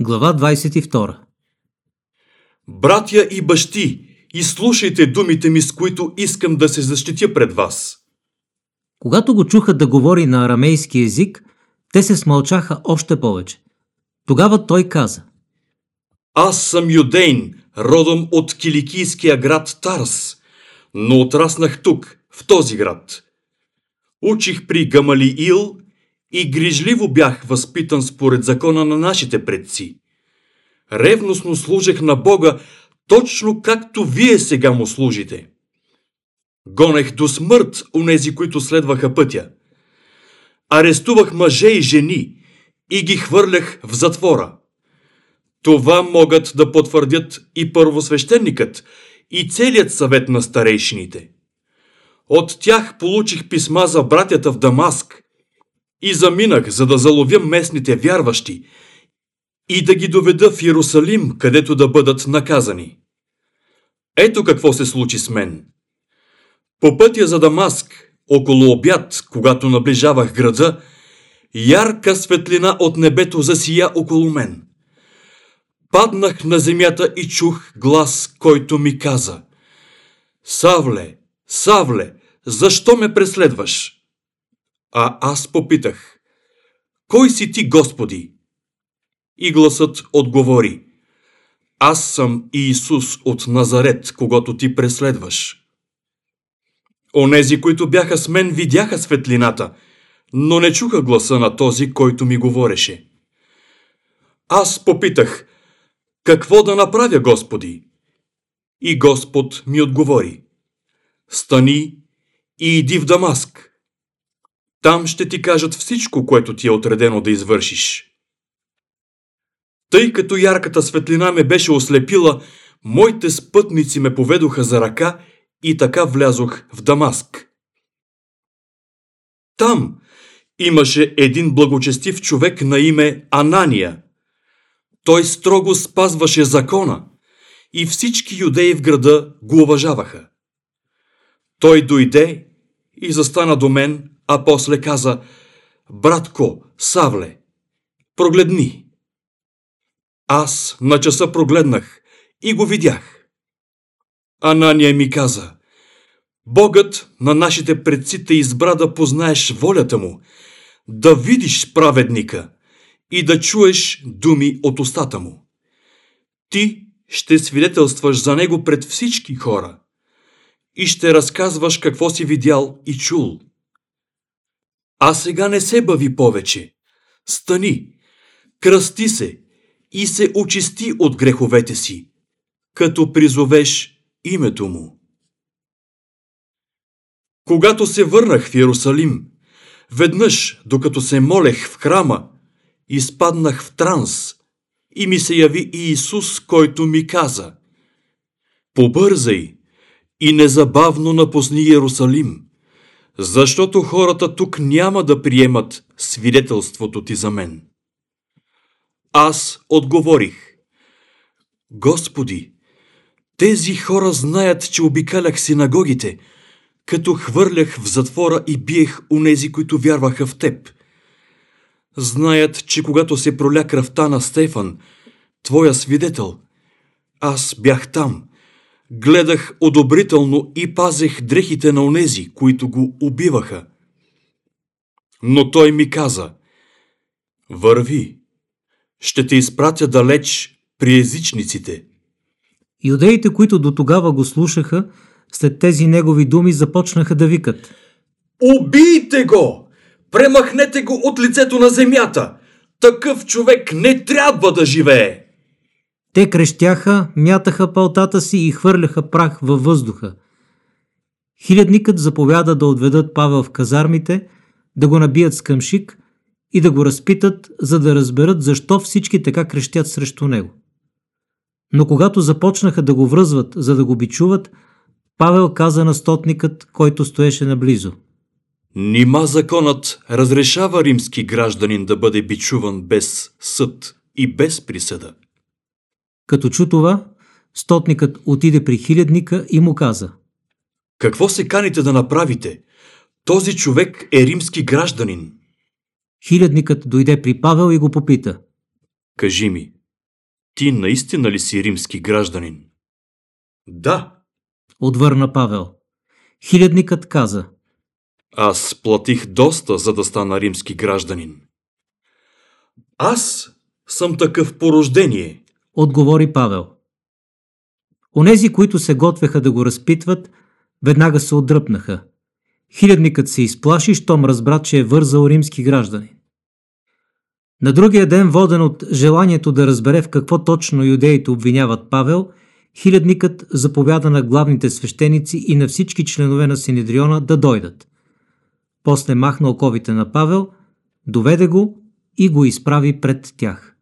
Глава 22. Братя и бащи, изслушайте думите ми, с които искам да се защитя пред вас. Когато го чуха да говори на арамейски език, те се смълчаха още повече. Тогава той каза: Аз съм юдейн, родом от киликийския град Тарс, но отраснах тук, в този град. Учих при Гамалиил и грижливо бях възпитан според закона на нашите предци. Ревностно служех на Бога, точно както вие сега му служите. Гонех до смърт онези, които следваха пътя. Арестувах мъже и жени и ги хвърлях в затвора. Това могат да потвърдят и първосвещеникът, и целият съвет на старейшините. От тях получих писма за братята в Дамаск и заминах, за да заловя местните вярващи и да ги доведа в Йерусалим, където да бъдат наказани. Ето какво се случи с мен. По пътя за Дамаск, около обяд, когато наближавах града, ярка светлина от небето засия около мен. Паднах на земята и чух глас, който ми каза: Савле, Савле, защо ме преследваш? А аз попитах: Кой си ти, Господи? И гласът отговори: Аз съм Иисус от Назарет, когото ти преследваш. Онези, които бяха с мен, видяха светлината, но не чуха гласа на този, който ми говореше. Аз попитах: Какво да направя, Господи? И Господ ми отговори: Стани и иди в Дамаск. Там ще ти кажат всичко, което ти е отредено да извършиш. Тъй като ярката светлина ме беше ослепила, моите спътници ме поведоха за ръка и така влязох в Дамаск. Там имаше един благочестив човек на име Анания. Той строго спазваше закона и всички юдеи в града го уважаваха. Той дойде и застана до мен, а после каза: Братко, Савле, прогледни. Аз на часа прогледнах и го видях. Анания ми каза: Богът на нашите предци те избра да познаеш волята му, да видиш праведника и да чуеш думи от устата му. Ти ще свидетелстваш за него пред всички хора и ще разказваш какво си видял и чул. А сега не се бави повече. Стани, кръсти се и се очисти от греховете си, като призовеш името му. Когато се върнах в Йерусалим, веднъж, докато се молех в храма, изпаднах в транс и ми се яви Иисус, който ми каза: Побързай и незабавно напусни Йерусалим, защото хората тук няма да приемат свидетелството ти за мен. Аз отговорих: Господи, тези хора знаят, че обикалях синагогите, като хвърлях в затвора и биех онези, които вярваха в Теб. Знаят, че когато се проля кръвта на Стефан, Твоя свидетел, аз бях там, гледах одобрително и пазех дрехите на онези, които го убиваха. Но той ми каза: Върви, ще те изпратя далеч при езичниците. Юдеите, които до тогава го слушаха, след тези негови думи започнаха да викат: Убийте го! Премахнете го от лицето на земята! Такъв човек не трябва да живее! Те крещяха, мятаха палтата си и хвърляха прах във въздуха. Хилядникът заповяда да отведат Павел в казармите, да го набият с къмшик и да го разпитат, за да разберат защо всички така крещят срещу него. Но когато започнаха да го връзват, за да го бичуват, Павел каза на стотникът, който стоеше наблизо: Нима законът разрешава римски гражданин да бъде бичуван без съд и без присъда? Като чу това, стотникът отиде при хилядника и му каза: Какво се каните да направите? Този човек е римски гражданин. Хилядникът дойде при Павел и го попита: Кажи ми, Ти наистина ли си римски гражданин? Да, отвърна Павел. Хилядникът каза: аз платих доста, за да стана римски гражданин. Аз съм такъв по рождение. отговори Павел. Онези, които се готвеха да го разпитват, веднага се отдръпнаха. Хилядникът се изплаши, щом разбра, че е вързал римски граждани. На другия ден, воден от желанието да разбере в какво точно юдеите обвиняват Павел, хилядникът заповяда на главните свещеници и на всички членове на Синедриона да дойдат. После махна оковите на Павел, доведе го и го изправи пред тях.